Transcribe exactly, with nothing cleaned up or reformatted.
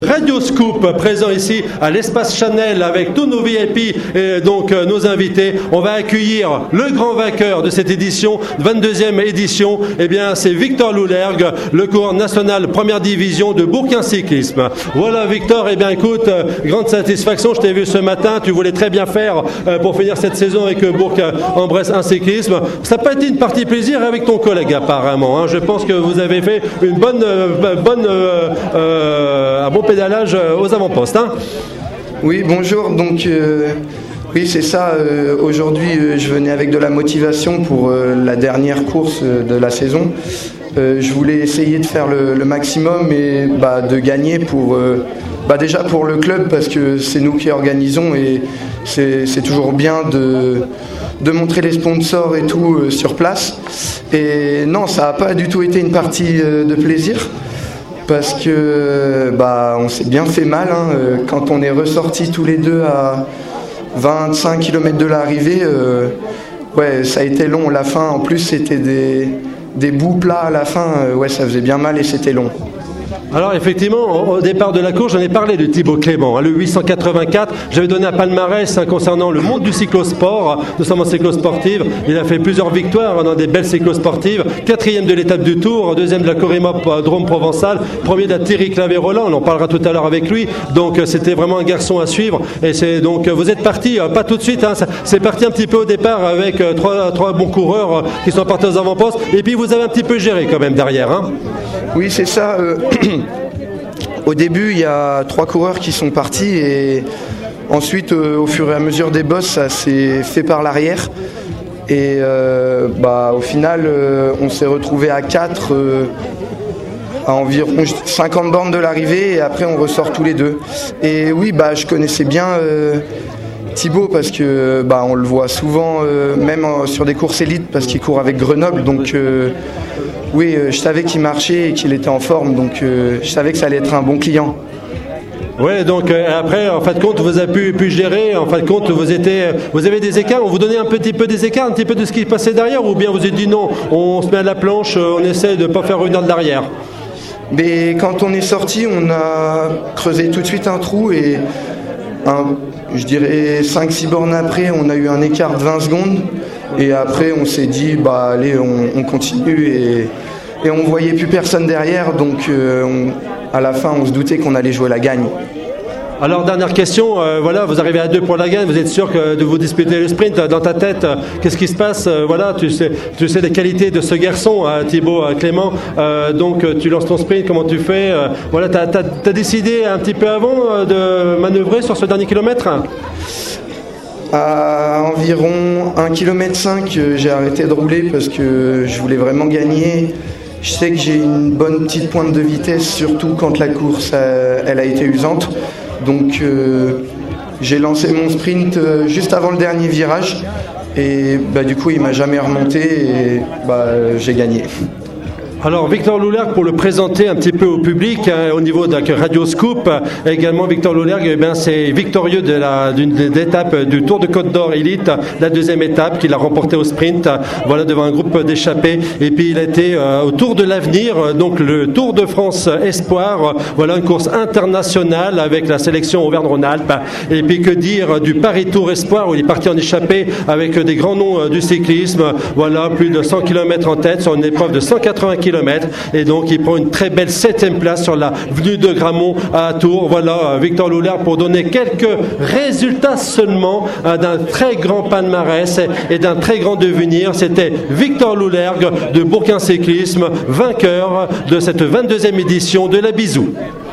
Radio Scoop, présent ici à l'Espace Chanel avec tous nos V I P et donc euh, nos invités. On va accueillir le grand vainqueur de cette édition, vingt-deuxième édition. Eh bien, c'est Victor Loulergue, le coureur national première division de Bourquin Cyclisme. Voilà, Victor. Eh bien, écoute, euh, grande satisfaction. Je t'ai vu ce matin. Tu voulais très bien faire euh, pour finir cette saison avec euh, Bourg-en-Bresse un cyclisme. Ça n'a pas été une partie plaisir avec ton collègue, apparemment. Hein. Je pense que vous avez fait une bonne, euh, bonne, euh, euh, un bon pédalage aux avant-postes. Hein. Oui, bonjour. Donc, euh, oui, c'est ça. Euh, aujourd'hui, euh, je venais avec de la motivation pour euh, la dernière course euh, de la saison. Euh, je voulais essayer de faire le, le maximum et bah, de gagner pour, euh, bah, déjà pour le club parce que c'est nous qui organisons et c'est, c'est toujours bien de, de montrer les sponsors et tout euh, sur place. Et non, ça n'a pas du tout été une partie euh, de plaisir. Parce que bah, on s'est bien fait mal hein. Quand on est ressortis tous les deux à vingt-cinq kilomètres de l'arrivée, euh, ouais, ça a été long. La fin, en plus, c'était des, des bouts plats à la fin. Euh, ouais, ça faisait bien mal et c'était long. Alors effectivement, au départ de la course, j'en ai parlé de Thibaut Clément, hein, le huit cent quatre-vingt-quatre. J'avais donné un palmarès hein, concernant le monde du cyclosport, notamment cyclosportive. Il a fait plusieurs victoires hein, dans des belles cyclosportives. Quatrième de l'étape du Tour, deuxième de la Corémop Drôme Provençal, premier de la Thierry Clavé-Roland. On en parlera tout à l'heure avec lui. Donc c'était vraiment un garçon à suivre. Et c'est donc vous êtes parti, euh, pas tout de suite. Hein, c'est parti un petit peu au départ avec euh, trois, trois bons coureurs euh, qui sont partis aux avant-postes. Et puis vous avez un petit peu géré quand même derrière. Hein. Oui, c'est ça. Euh... Au début, il y a trois coureurs qui sont partis et ensuite, euh, au fur et à mesure des bosses, ça s'est fait par l'arrière. Et euh, bah, au final, euh, on s'est retrouvé à quatre euh, à environ cinquante bornes de l'arrivée et après, on ressort tous les deux. Et oui, bah, je connaissais bien euh, Thibaut parce que bah, on le voit souvent, euh, même euh, sur des courses élites parce qu'il court avec Grenoble. Donc, euh, oui, euh, je savais qu'il marchait et qu'il était en forme, donc euh, je savais que ça allait être un bon client. Oui, donc euh, après, en fin de compte, vous avez pu, pu gérer, en fin de compte, vous, étiez, vous avez des écarts, on vous donnait un petit peu des écarts, un petit peu de ce qui passait derrière, ou bien vous avez dit non, on se met à la planche, on essaie de ne pas faire revenir de l'arrière. Mais quand on est sorti, on a creusé tout de suite un trou et un, je dirais cinq six bornes après, on a eu un écart de vingt secondes. Et après, on s'est dit, bah allez, on, on continue et, et on voyait plus personne derrière. Donc, euh, on, à la fin, on se doutait qu'on allait jouer la gagne. Alors, dernière question, euh, voilà, vous arrivez à deux pour la gagne, vous êtes sûr que de vous disputer le sprint dans ta tête, euh, qu'est-ce qui se passe euh, Voilà, tu sais, tu sais les qualités de ce garçon, hein, Thibaut euh, Clément. Euh, donc, tu lances ton sprint, comment tu fais euh, Voilà, t'as, t'as, t'as décidé un petit peu avant euh, de manœuvrer sur ce dernier kilomètre hein? À environ un virgule cinq kilomètres, j'ai arrêté de rouler parce que je voulais vraiment gagner. Je sais que j'ai une bonne petite pointe de vitesse, surtout quand la course a, elle a été usante. Donc euh, j'ai lancé mon sprint euh, juste avant le dernier virage et bah, du coup il m'a jamais remonté et bah, j'ai gagné. Alors Victor Loulergue, pour le présenter un petit peu au public, hein, au niveau de Radio Scoop, également Victor Loulergue, eh bien, c'est victorieux de la, d'une des étapes du Tour de Côte d'Or Elite, la deuxième étape qu'il a remportée au sprint, voilà, devant un groupe d'échappés. Et puis il a été euh, au Tour de l'Avenir, donc le Tour de France Espoir, voilà une course internationale avec la sélection Auvergne-Rhône-Alpes. Et puis que dire du Paris Tour Espoir où il est parti en échappée avec des grands noms euh, du cyclisme, voilà, plus de cent kilomètres en tête sur une épreuve de cent quatre-vingts kilomètres. Et donc il prend une très belle septième place sur la venue de Gramont à Tours. Voilà Victor Loulergue pour donner quelques résultats seulement hein, d'un très grand palmarès et d'un très grand devenir. C'était Victor Loulergue de Bourquin Cyclisme, vainqueur de cette vingt-deuxième édition de la Bisou.